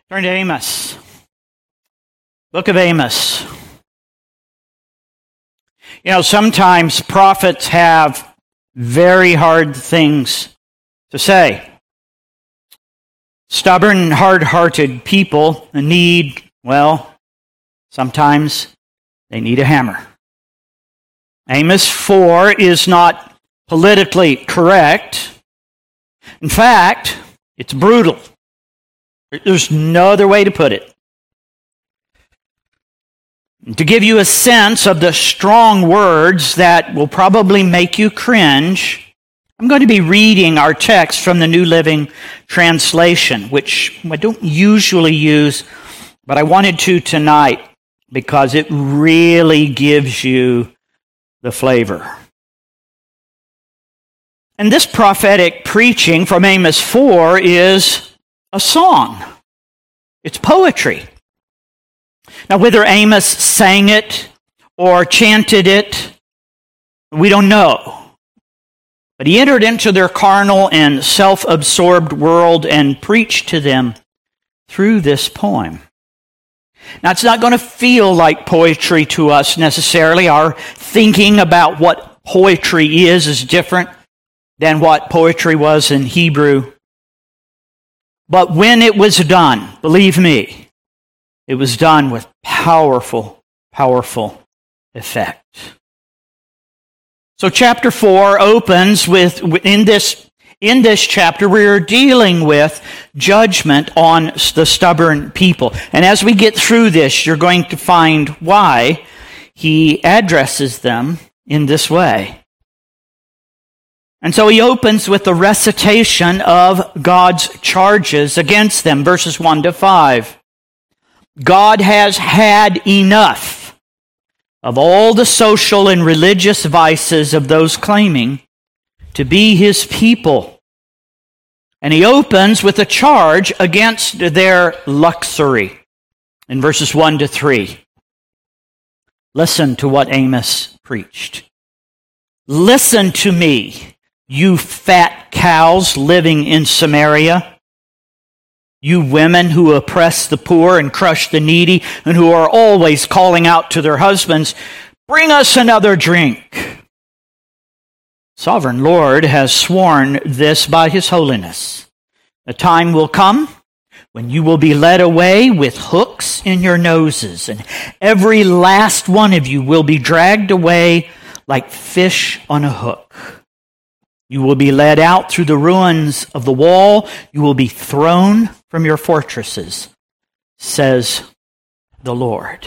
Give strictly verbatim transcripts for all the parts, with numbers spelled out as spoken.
Turn to Amos. Book of Amos. You know, sometimes prophets have very hard things to say. Stubborn, hard-hearted people need, well, sometimes they need a hammer. Amos four is not politically correct. In fact, it's brutal. There's no other way to put it. To give you a sense of the strong words that will probably make you cringe, I'm going to be reading our text from the New Living Translation, which I don't usually use, but I wanted to tonight because it really gives you the flavor. And this prophetic preaching from Amos four is a song. It's poetry. Now, whether Amos sang it or chanted it, we don't know. But he entered into their carnal and self-absorbed world and preached to them through this poem. Now, it's not going to feel like poetry to us necessarily. Our thinking about what poetry is is different than what poetry was in Hebrew. But when it was done, believe me, it was done with powerful, powerful effect. So chapter four opens with, in this, in this chapter, we're dealing with judgment on the stubborn people. And as we get through this, you're going to find why he addresses them in this way. And so he opens with the recitation of God's charges against them, verses one to five. God has had enough of all the social and religious vices of those claiming to be his people. And he opens with a charge against their luxury in verses one to three. Listen to what Amos preached. Listen to me, you fat cows living in Samaria. You women who oppress the poor and crush the needy, and who are always calling out to their husbands, bring us another drink. Sovereign Lord has sworn this by his holiness. A time will come when you will be led away with hooks in your noses, and every last one of you will be dragged away like fish on a hook. You will be led out through the ruins of the wall. You will be thrown from your fortresses, says the Lord.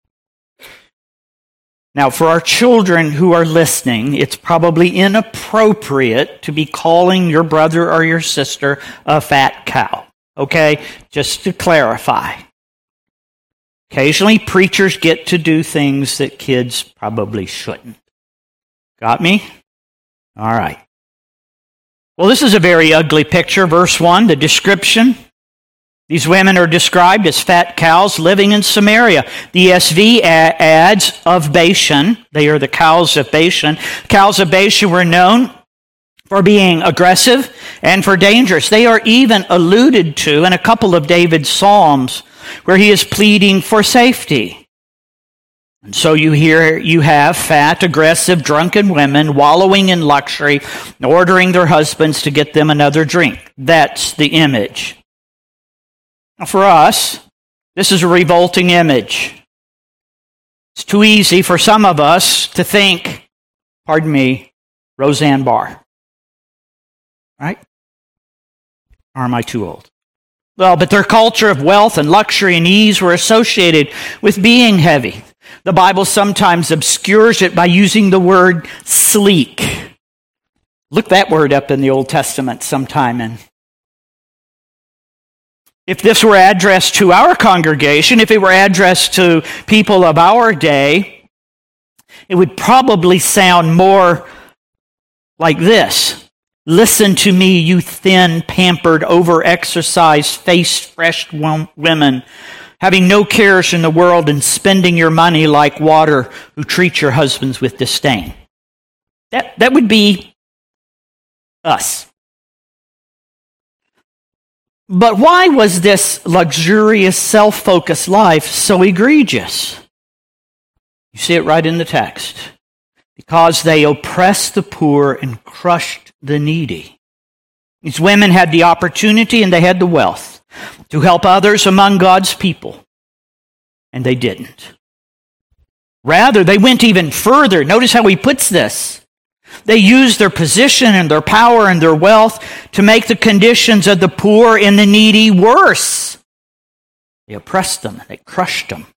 Now, for our children who are listening, it's probably inappropriate to be calling your brother or your sister a fat cow. Okay? Just to clarify. Occasionally, preachers get to do things that kids probably shouldn't. Got me? All right. Well, this is a very ugly picture. Verse one, the description. These women are described as fat cows living in Samaria. The E S V adds of Bashan. They are the cows of Bashan. Cows of Bashan were known for being aggressive and for dangerous. They are even alluded to in a couple of David's Psalms where he is pleading for safety. And so you hear you have fat, aggressive, drunken women wallowing in luxury, ordering their husbands to get them another drink. That's the image. For us, this is a revolting image. It's too easy for some of us to think, pardon me, Roseanne Barr. Right? Or am I too old? Well, but their culture of wealth and luxury and ease were associated with being heavy. The Bible sometimes obscures it by using the word sleek. Look that word up in the Old Testament sometime. And if this were addressed to our congregation, if it were addressed to people of our day, it would probably sound more like this. Listen to me, you thin, pampered, over-exercised, face-freshed women, having no cares in the world and spending your money like water, who treat your husbands with disdain. That, that would be us. But why was this luxurious, self-focused life so egregious? You see it right in the text. Because they oppressed the poor and crushed the needy. These women had the opportunity and they had the wealth to help others among God's people. And they didn't. Rather, they went even further. Notice how he puts this. They used their position and their power and their wealth to make the conditions of the poor and the needy worse. They oppressed them. They crushed them.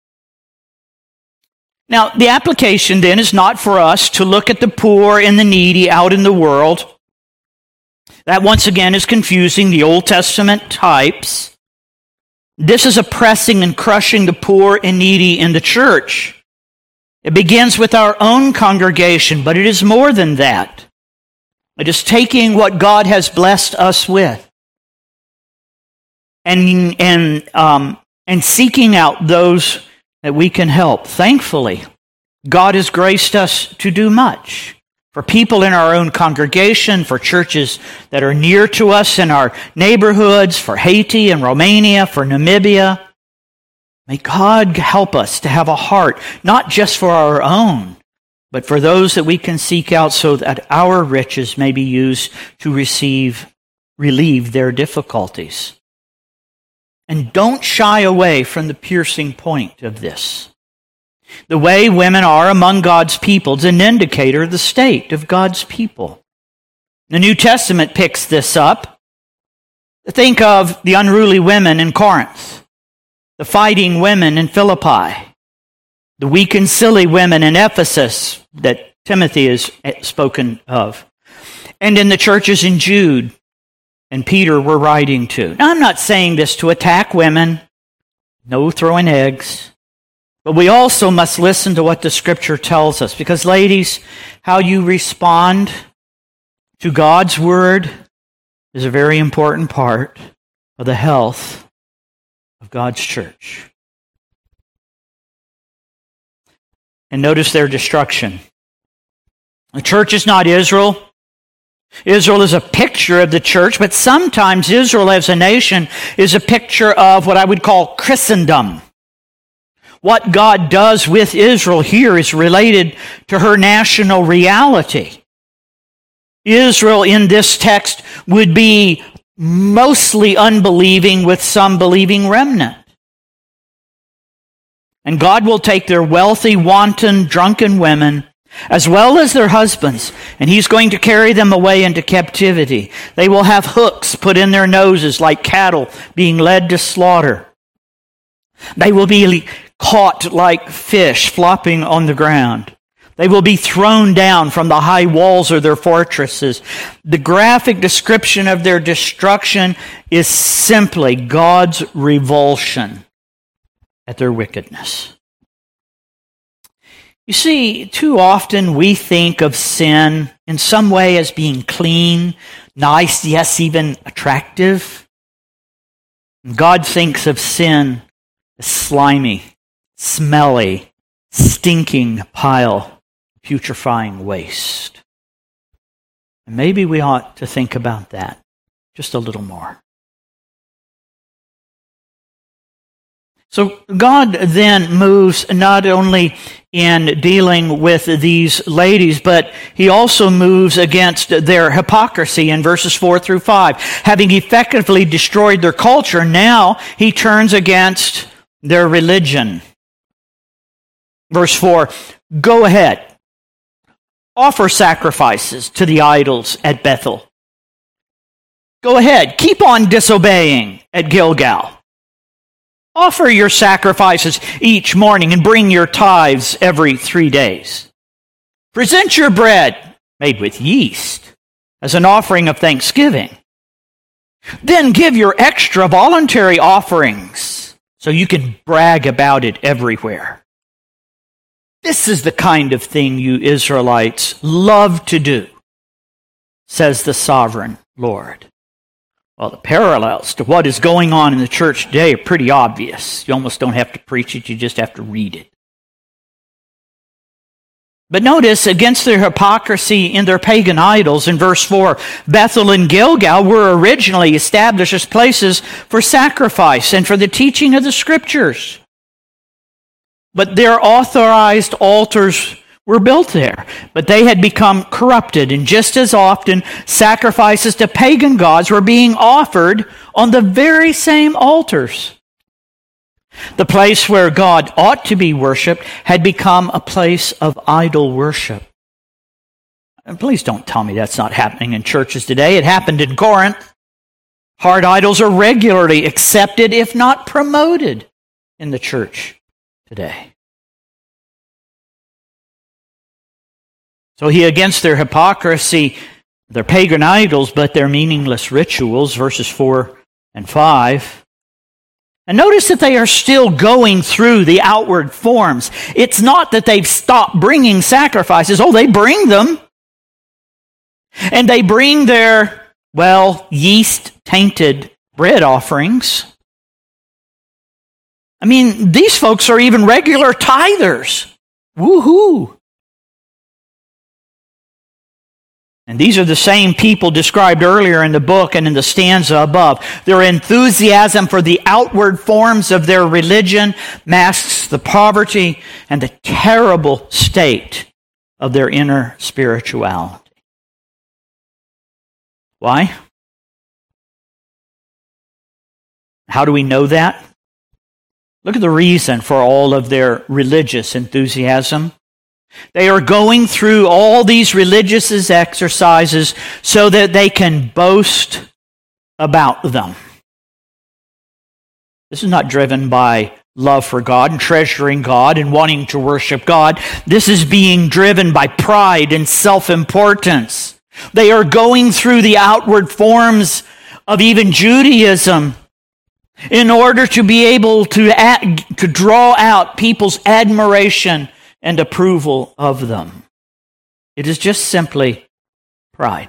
Now, the application then is not for us to look at the poor and the needy out in the world. That once again is confusing the Old Testament types. This is oppressing and crushing the poor and needy in the church. It begins with our own congregation, but it is more than that. It is taking what God has blessed us with and, and, um, and seeking out those that we can help. Thankfully, God has graced us to do much. For people in our own congregation, for churches that are near to us in our neighborhoods, for Haiti and Romania, for Namibia. May God help us to have a heart, not just for our own, but for those that we can seek out so that our riches may be used to receive, relieve their difficulties. And don't shy away from the piercing point of this. The way women are among God's people is an indicator of the state of God's people. The New Testament picks this up. Think of the unruly women in Corinth, the fighting women in Philippi, the weak and silly women in Ephesus that Timothy has spoken of, and in the churches in Jude and Peter were writing to. Now, I'm not saying this to attack women, no throwing eggs. But we also must listen to what the Scripture tells us. Because, ladies, how you respond to God's Word is a very important part of the health of God's church. And notice their destruction. The church is not Israel. Israel is a picture of the church, but sometimes Israel as a nation is a picture of what I would call Christendom. What God does with Israel here is related to her national reality. Israel in this text would be mostly unbelieving with some believing remnant. And God will take their wealthy, wanton, drunken women, as well as their husbands, and He's going to carry them away into captivity. They will have hooks put in their noses like cattle being led to slaughter. They will be caught like fish flopping on the ground. They will be thrown down from the high walls of their fortresses. The graphic description of their destruction is simply God's revulsion at their wickedness. You see, too often we think of sin in some way as being clean, nice, yes, even attractive. God thinks of sin as slimy, smelly, stinking pile, putrefying waste. And maybe we ought to think about that just a little more. So God then moves not only in dealing with these ladies, but He also moves against their hypocrisy in verses four through five. Having effectively destroyed their culture, now He turns against their religion. Verse four, go ahead. Offer sacrifices to the idols at Bethel. Go ahead. Keep on disobeying at Gilgal. Offer your sacrifices each morning and bring your tithes every three days. Present your bread, made with yeast, as an offering of thanksgiving. Then give your extra voluntary offerings so you can brag about it everywhere. This is the kind of thing you Israelites love to do, says the sovereign Lord. Well, the parallels to what is going on in the church today are pretty obvious. You almost don't have to preach it, you just have to read it. But notice, against their hypocrisy in their pagan idols, in verse four, Bethel and Gilgal were originally established as places for sacrifice and for the teaching of the Scriptures. But their authorized altars were built there. But they had become corrupted, and just as often, sacrifices to pagan gods were being offered on the very same altars. The place where God ought to be worshipped had become a place of idol worship. And please don't tell me that's not happening in churches today. It happened in Corinth. Hard idols are regularly accepted, if not promoted, in the church today. So he, against their hypocrisy, their pagan idols, but their meaningless rituals, verses four and five. And notice that they are still going through the outward forms. It's not that they've stopped bringing sacrifices. Oh, they bring them. And they bring their, well, yeast-tainted bread offerings. I mean, these folks are even regular tithers. Woo-hoo. And these are the same people described earlier in the book and in the stanza above. Their enthusiasm for the outward forms of their religion masks the poverty and the terrible state of their inner spirituality. Why? How do we know that? Look at the reason for all of their religious enthusiasm. They are going through all these religious exercises so that they can boast about them. This is not driven by love for God and treasuring God and wanting to worship God. This is being driven by pride and self-importance. They are going through the outward forms of even Judaism in order to be able to, act, to draw out people's admiration and approval of them. It is just simply pride.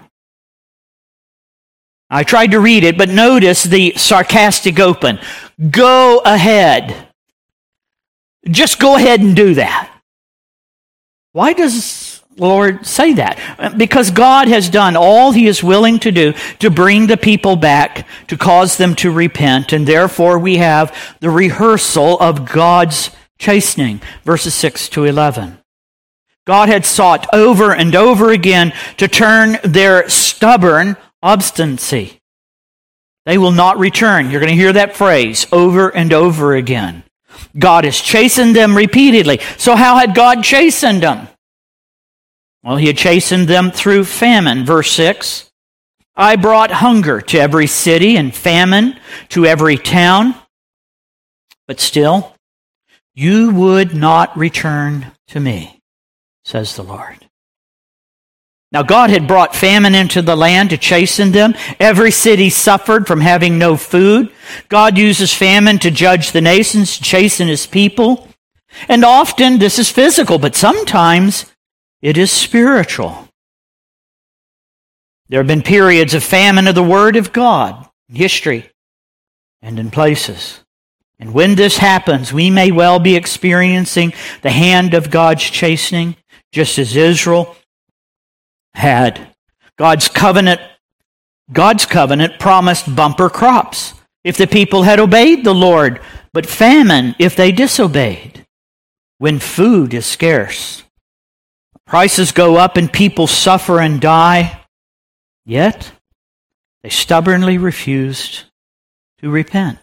I tried to read it, but notice the sarcastic open. Go ahead. Just go ahead and do that. Why does the Lord say that? Because God has done all He is willing to do to bring the people back, to cause them to repent, and therefore we have the rehearsal of God's chastening, verses six to eleven. God had sought over and over again to turn their stubborn obstinacy. They will not return. You're going to hear that phrase over and over again. God has chastened them repeatedly. So how had God chastened them? Well, He had chastened them through famine, verse six. I brought hunger to every city and famine to every town, but still, you would not return to me, says the Lord. Now God had brought famine into the land to chasten them. Every city suffered from having no food. God uses famine to judge the nations, to chasten His people. And often this is physical, but sometimes it is spiritual. There have been periods of famine of the Word of God in history and in places. And when this happens, we may well be experiencing the hand of God's chastening, just as Israel had. God's covenant, God's covenant promised bumper crops if the people had obeyed the Lord, but famine if they disobeyed. When food is scarce, prices go up and people suffer and die, yet they stubbornly refused to repent.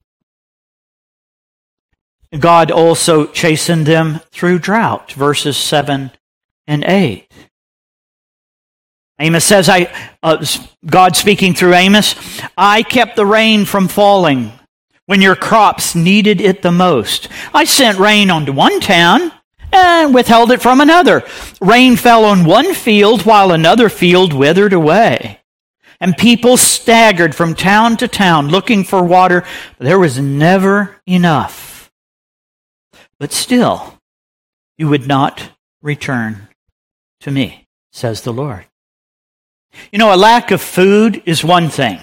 God also chastened them through drought, verses seven and eight. Amos says, I, uh, God speaking through Amos, I kept the rain from falling when your crops needed it the most. I sent rain onto one town and withheld it from another. Rain fell on one field while another field withered away. And people staggered from town to town looking for water, but there was never enough. But still, you would not return to me, says the Lord. You know, a lack of food is one thing.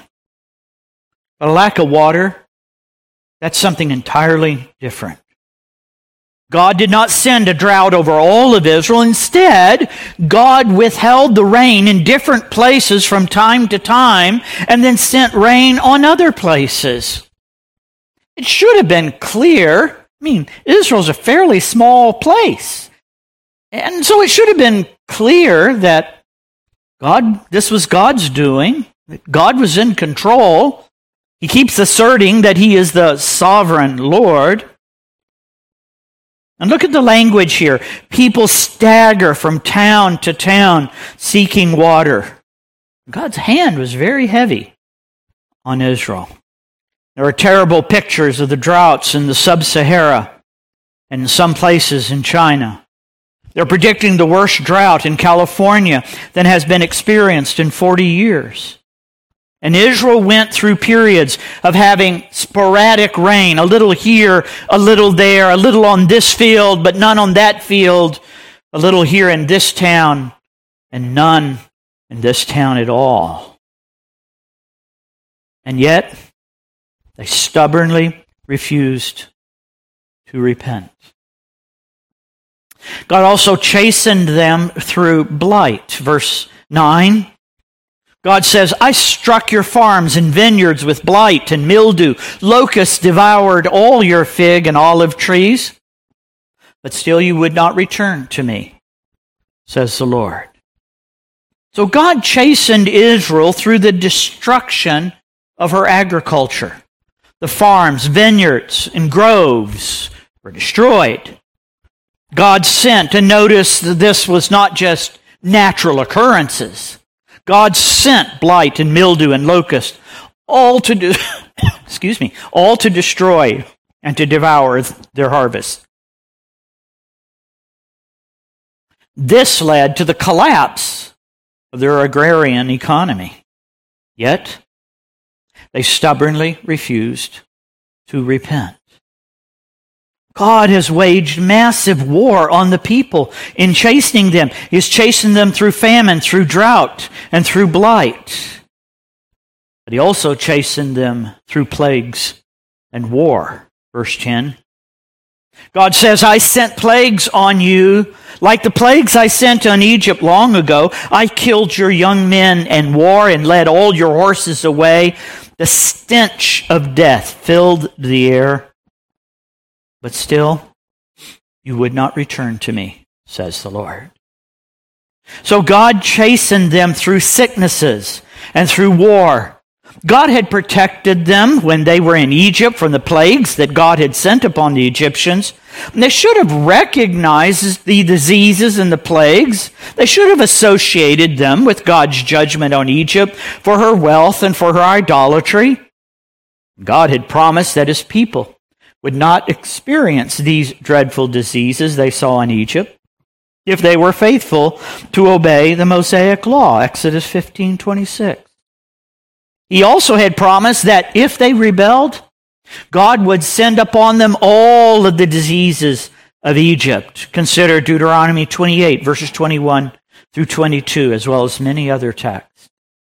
But a lack of water, that's something entirely different. God did not send a drought over all of Israel. Instead, God withheld the rain in different places from time to time and then sent rain on other places. It should have been clear. I mean, Israel's a fairly small place. And so it should have been clear that God, this was God's doing, that God was in control. He keeps asserting that he is the sovereign Lord. And look at the language here. People stagger from town to town seeking water. God's hand was very heavy on Israel. There are terrible pictures of the droughts in the sub-Sahara and in some places in China. They're predicting the worst drought in California than has been experienced in forty years. And Israel went through periods of having sporadic rain, a little here, a little there, a little on this field, but none on that field, a little here in this town, and none in this town at all. And yet, they stubbornly refused to repent. God also chastened them through blight. Verse nine. God says, I struck your farms and vineyards with blight and mildew. Locusts devoured all your fig and olive trees. But still you would not return to me, says the Lord. So God chastened Israel through the destruction of her agriculture. The farms, vineyards, and groves were destroyed. God sent, and notice that this was not just natural occurrences. God sent blight and mildew and locust, all to de- excuse me, all to destroy and to devour their harvest. This led to the collapse of their agrarian economy. Yet, they stubbornly refused to repent. God has waged massive war on the people in chastening them. He's chastened them through famine, through drought, and through blight. But he also chastened them through plagues and war. Verse ten. God says, I sent plagues on you, like the plagues I sent on Egypt long ago. I killed your young men and war and led all your horses away. The stench of death filled the air. But still, you would not return to me, says the Lord. So God chastened them through sicknesses and through war. God had protected them when they were in Egypt from the plagues that God had sent upon the Egyptians. And they should have recognized the diseases and the plagues. They should have associated them with God's judgment on Egypt for her wealth and for her idolatry. God had promised that his people would not experience these dreadful diseases they saw in Egypt if they were faithful to obey the Mosaic law, Exodus fifteen twenty-six. He also had promised that if they rebelled, God would send upon them all of the diseases of Egypt. Consider Deuteronomy twenty-eight, verses twenty-one through twenty-two, as well as many other texts.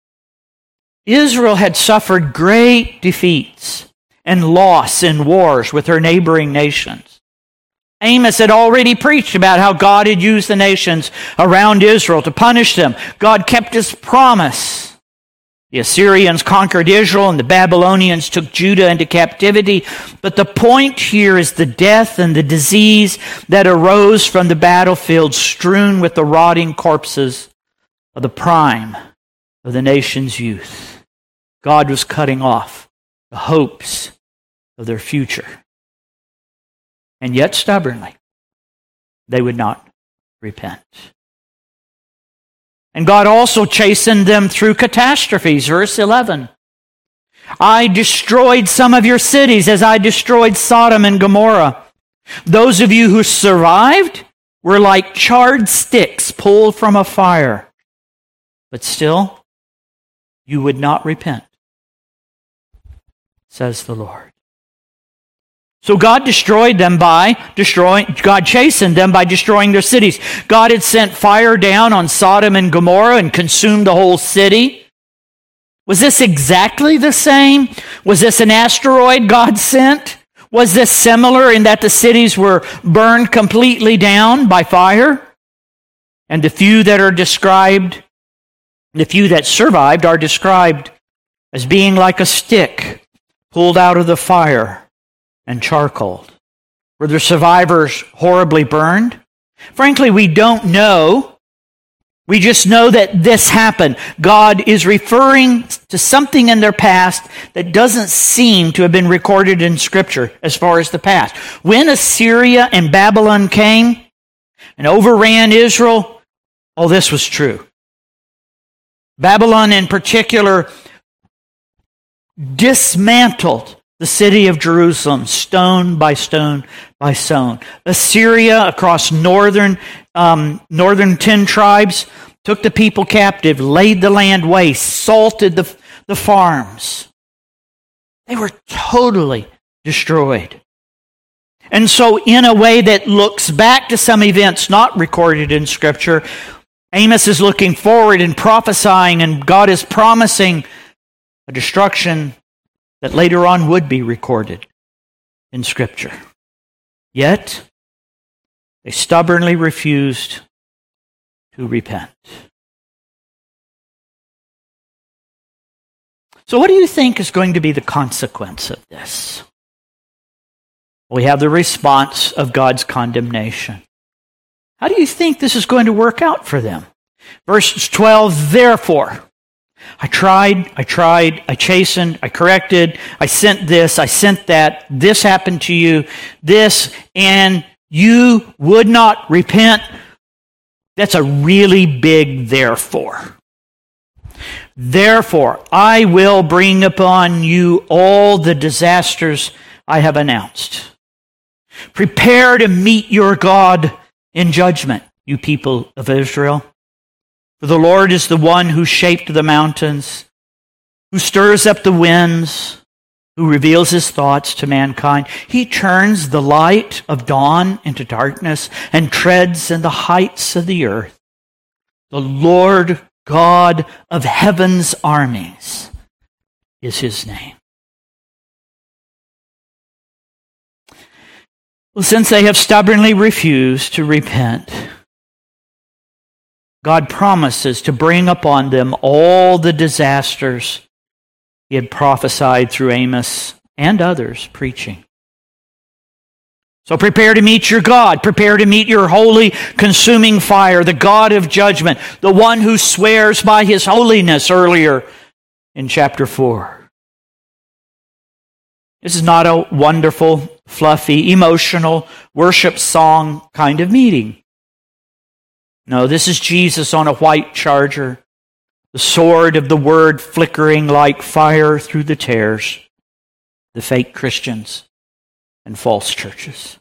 Israel had suffered great defeats and loss in wars with her neighboring nations. Amos had already preached about how God had used the nations around Israel to punish them. God kept his promise. The Assyrians conquered Israel and the Babylonians took Judah into captivity. But the point here is the death and the disease that arose from the battlefield strewn with the rotting corpses of the prime of the nation's youth. God was cutting off the hopes of their future. And yet stubbornly, they would not repent. And God also chastened them through catastrophes. Verse eleven. I destroyed some of your cities as I destroyed Sodom and Gomorrah. Those of you who survived were like charred sticks pulled from a fire. But still, you would not repent, says the Lord. So God destroyed them by destroying, God chastened them by destroying their cities. God had sent fire down on Sodom and Gomorrah and consumed the whole city. Was this exactly the same? Was this an asteroid God sent? Was this similar in that the cities were burned completely down by fire? And the few that are described, the few that survived are described as being like a stick pulled out of the fire and charcoaled. Were the survivors horribly burned? Frankly, we don't know. We just know that this happened. God is referring to something in their past that doesn't seem to have been recorded in Scripture as far as the past. When Assyria and Babylon came and overran Israel, all this was true. Babylon in particular dismantled the city of Jerusalem, stone by stone by stone. Assyria, across northern um, northern ten tribes, took the people captive, laid the land waste, salted the, the farms. They were totally destroyed. And so in a way that looks back to some events not recorded in Scripture, Amos is looking forward and prophesying, and God is promising a destruction that later on would be recorded in Scripture. Yet, they stubbornly refused to repent. So what do you think is going to be the consequence of this? We have the response of God's condemnation. How do you think this is going to work out for them? Verse twelve, therefore, I tried, I tried, I chastened, I corrected, I sent this, I sent that, this happened to you, this, and you would not repent. That's a really big therefore. Therefore, I will bring upon you all the disasters I have announced. Prepare to meet your God in judgment, you people of Israel. For the Lord is the one who shaped the mountains, who stirs up the winds, who reveals his thoughts to mankind. He turns the light of dawn into darkness and treads in the heights of the earth. The Lord God of heaven's armies is his name. Well, since they have stubbornly refused to repent, God promises to bring upon them all the disasters he had prophesied through Amos and others preaching. So prepare to meet your God. Prepare to meet your holy, consuming fire, the God of judgment, the one who swears by his holiness earlier in chapter four. This is not a wonderful, fluffy, emotional worship song kind of meeting. No, this is Jesus on a white charger, the sword of the word flickering like fire through the tares, the fake Christians and false churches.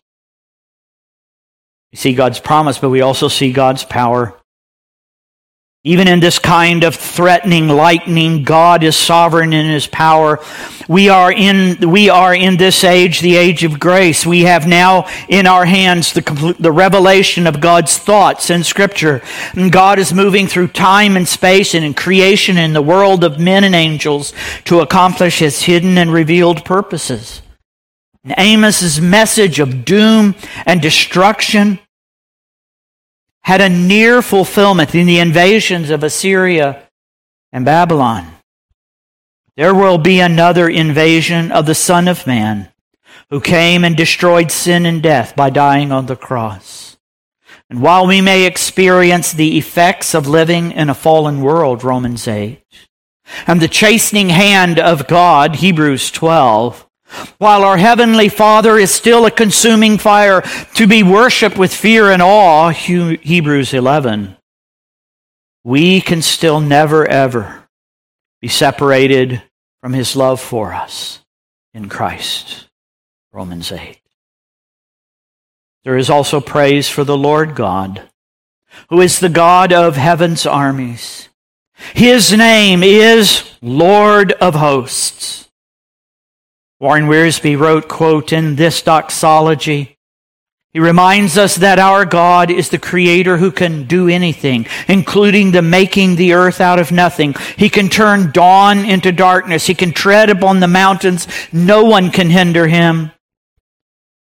We see God's promise, but we also see God's power. Even in this kind of threatening lightning, God is sovereign in his power. We are in we are in this age, the age of grace. We have now in our hands the complete, the revelation of God's thoughts in Scripture. And God is moving through time and space and in creation in the world of men and angels to accomplish his hidden and revealed purposes. And Amos's message of doom and destruction had a near fulfillment in the invasions of Assyria and Babylon. There will be another invasion of the Son of Man, who came and destroyed sin and death by dying on the cross. And while we may experience the effects of living in a fallen world, Romans eight, and the chastening hand of God, Hebrews twelve, while our Heavenly Father is still a consuming fire to be worshipped with fear and awe, Hebrews eleven, we can still never, ever be separated from his love for us in Christ, Romans eight. There is also praise for the Lord God, who is the God of heaven's armies. His name is Lord of hosts. Warren Wiersbe wrote, quote, in this doxology, he reminds us that our God is the Creator who can do anything, including the making the earth out of nothing. He can turn dawn into darkness. He can tread upon the mountains. No one can hinder him.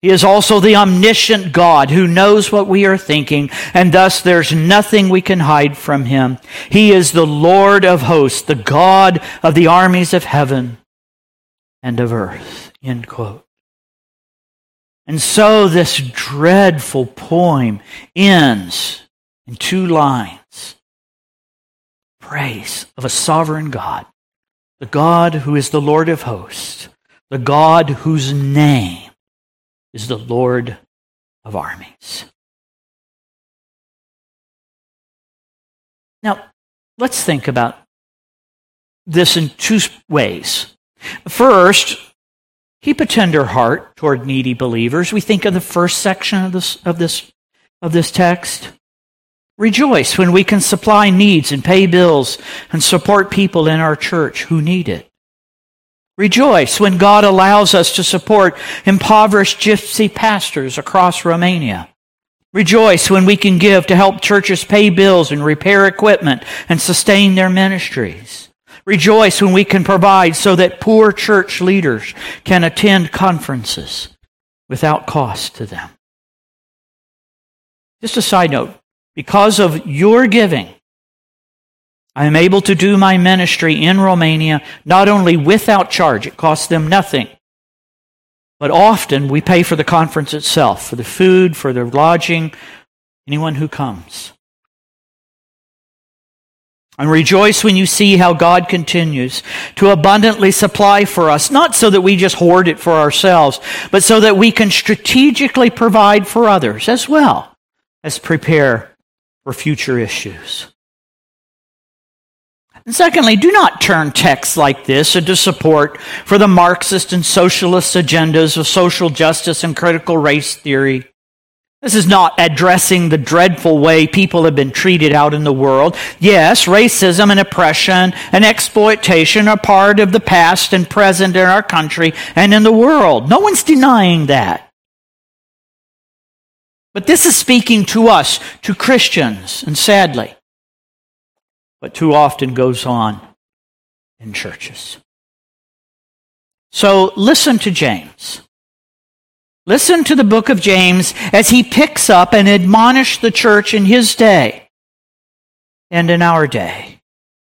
He is also the omniscient God who knows what we are thinking, and thus there's nothing we can hide from him. He is the Lord of hosts, the God of the armies of heaven and of earth. End quote. And so this dreadful poem ends in two lines. Praise of a sovereign God, the God who is the Lord of hosts, the God whose name is the Lord of armies. Now, let's think about this in two ways. First, keep a tender heart toward needy believers. We think of the first section of this, of this, of this text. Rejoice when we can supply needs and pay bills and support people in our church who need it. Rejoice when God allows us to support impoverished gypsy pastors across Romania. Rejoice when we can give to help churches pay bills and repair equipment and sustain their ministries. Rejoice when we can provide so that poor church leaders can attend conferences without cost to them. Just a side note, because of your giving, I am able to do my ministry in Romania not only without charge, it costs them nothing, but often we pay for the conference itself, for the food, for the lodging, anyone who comes. And rejoice when you see how God continues to abundantly supply for us, not so that we just hoard it for ourselves, but so that we can strategically provide for others as well as prepare for future issues. And secondly, do not turn texts like this into support for the Marxist and socialist agendas of social justice and critical race theory. This is not addressing the dreadful way people have been treated out in the world. Yes, racism and oppression and exploitation are part of the past and present in our country and in the world. No one's denying that. But this is speaking to us, to Christians, and sadly, but too often goes on in churches. So listen to James. Listen to the book of James as he picks up and admonishes the church in his day and in our day.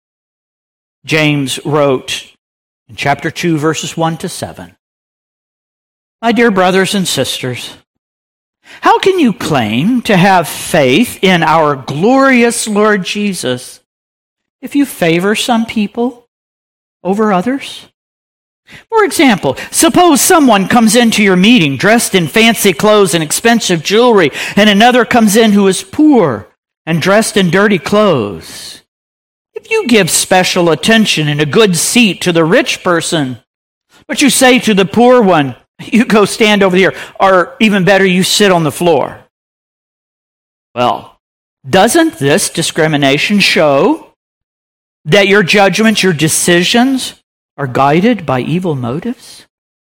James wrote in chapter two, verses one to seven, "My dear brothers and sisters, how can you claim to have faith in our glorious Lord Jesus if you favor some people over others? For example, suppose someone comes into your meeting dressed in fancy clothes and expensive jewelry, and another comes in who is poor and dressed in dirty clothes. If you give special attention and a good seat to the rich person, but you say to the poor one, 'You go stand over here,' or even better, 'You sit on the floor,' well, doesn't this discrimination show that your judgments, your decisions, are guided by evil motives?"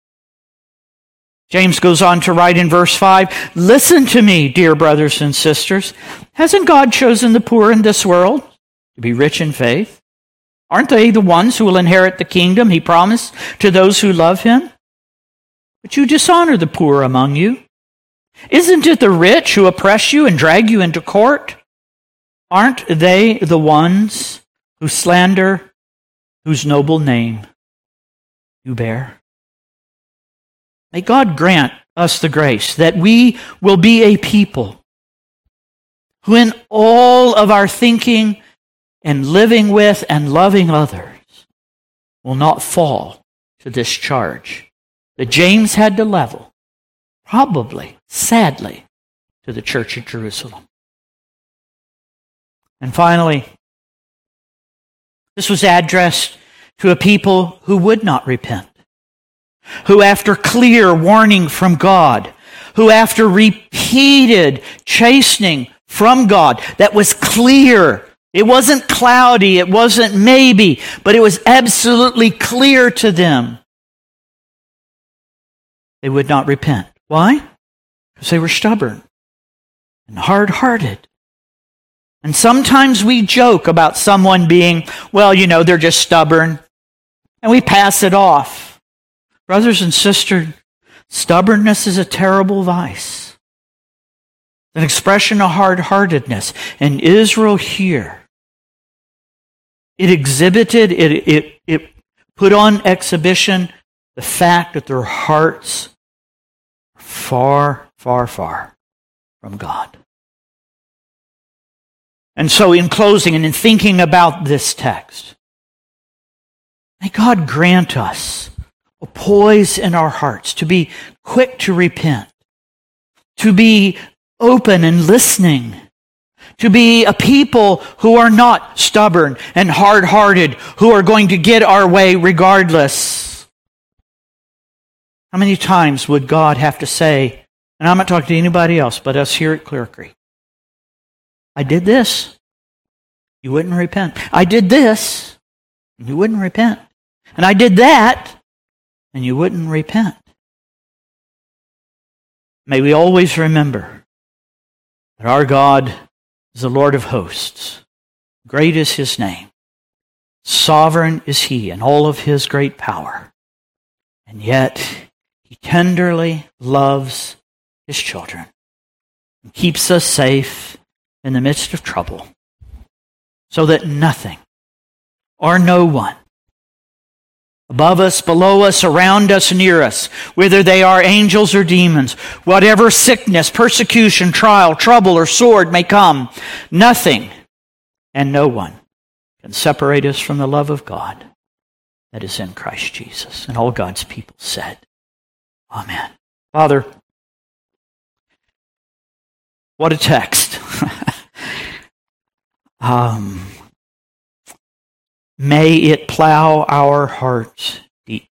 James goes on to write in verse five, "Listen to me, dear brothers and sisters. Hasn't God chosen the poor in this world to be rich in faith? Aren't they the ones who will inherit the kingdom he promised to those who love him? But you dishonor the poor among you. Isn't it the rich who oppress you and drag you into court? Aren't they the ones who slander whose noble name you bear?" May God grant us the grace that we will be a people who in all of our thinking and living with and loving others will not fall to this charge that James had to level, probably, sadly, to the church at Jerusalem. And finally, this was addressed to a people who would not repent, who after clear warning from God, who after repeated chastening from God that was clear, it wasn't cloudy, it wasn't maybe, but it was absolutely clear to them, they would not repent. Why? Because they were stubborn and hard-hearted. And sometimes we joke about someone being, well, you know, they're just stubborn, and we pass it off. Brothers and sisters, Stubbornness is a terrible vice, an expression of hard-heartedness. And Israel here, it exhibited, it, it, it put on exhibition the fact that their hearts are far, far, far from God. And so in closing and in thinking about this text, may God grant us a poise in our hearts to be quick to repent, to be open and listening, to be a people who are not stubborn and hard-hearted, who are going to get our way regardless. How many times would God have to say, and I'm not talking to anybody else but us here at Clear Creek, I did this, you wouldn't repent. I did this, and you wouldn't repent. And I did that, and you wouldn't repent. May we always remember that our God is the Lord of hosts. Great is His name. Sovereign is He in all of His great power. And yet, He tenderly loves His children and keeps us safe in the midst of trouble, so that nothing or no one above us, below us, around us, near us, whether they are angels or demons, whatever sickness, persecution, trial, trouble, or sword may come, nothing and no one can separate us from the love of God that is in Christ Jesus. And all God's people said, Amen. Father, what a text. um, may it plow our hearts deep.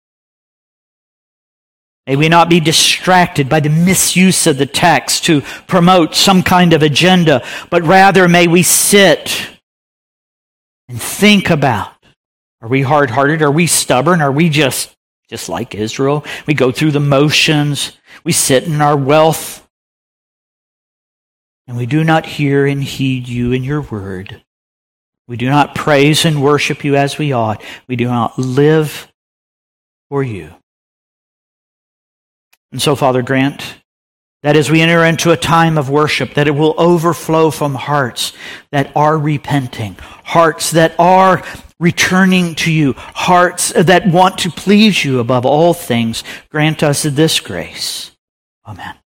May we not be distracted by the misuse of the text to promote some kind of agenda, but rather may we sit and think about, are we hard-hearted? Are we stubborn? Are we just, just like Israel? We go through the motions. We sit in our wealth. And we do not hear and heed you in your word. We do not praise and worship you as we ought. We do not live for you. And so, Father, grant that as we enter into a time of worship, that it will overflow from hearts that are repenting, hearts that are returning to you, hearts that want to please you above all things. Grant us this grace. Amen.